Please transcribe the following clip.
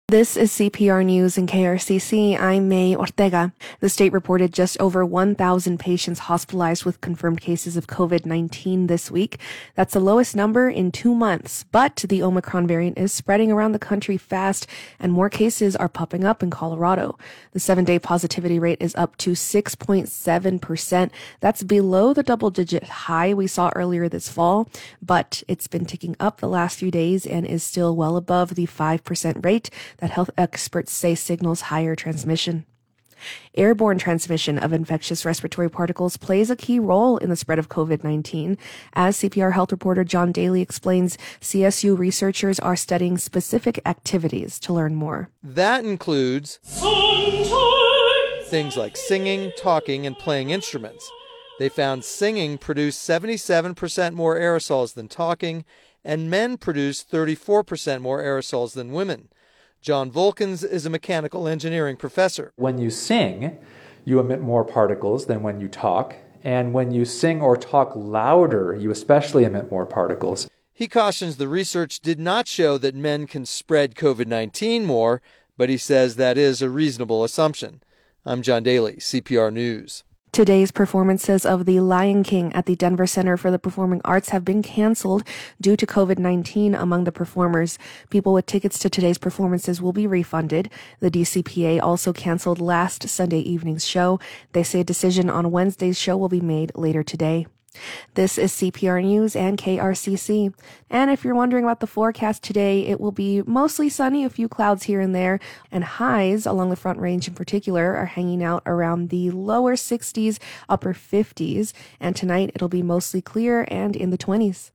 This is CPR News in KRCC. I'm May Ortega. The state reported just over 1,000 patients hospitalized with confirmed cases of COVID-19 this week. That's the lowest number in 2 months, but the Omicron variant is spreading around the country fast and more cases are popping up in Colorado. The 7-day positivity rate is up to 6.7%. That's below the double-digit high we saw earlier this fall, but it's been ticking up the last few days and is still well above the 5% rate that health experts say signals higher transmission. Airborne transmission of infectious respiratory particles plays a key role in the spread of COVID-19. As CPR health reporter John Daly explains, CSU researchers are studying specific activities to learn more. That includes things like singing, talking, and playing instruments. They found singing produced 77% more aerosols than talking, and men produced 34% more aerosols than women. John Volkins is a mechanical engineering professor. When you sing, you emit more particles than when you talk. And when you sing or talk louder, you especially emit more particles. He cautions the research did not show that men can spread COVID-19 more, but he says that is a reasonable assumption. I'm John Daly, CPR News. Today's performances of The Lion King at the Denver Center for the Performing Arts have been canceled due to COVID-19 among the performers. People with tickets to today's performances will be refunded. The DCPA also canceled last Sunday evening's show. They say a decision on Wednesday's show will be made later today. This is CPR News and KRCC. And if you're wondering about the forecast today, it will be mostly sunny, a few clouds here and there, and highs along the Front Range in particular are hanging out around the lower 60s, upper 50s. And tonight it'll be mostly clear and in the 20s.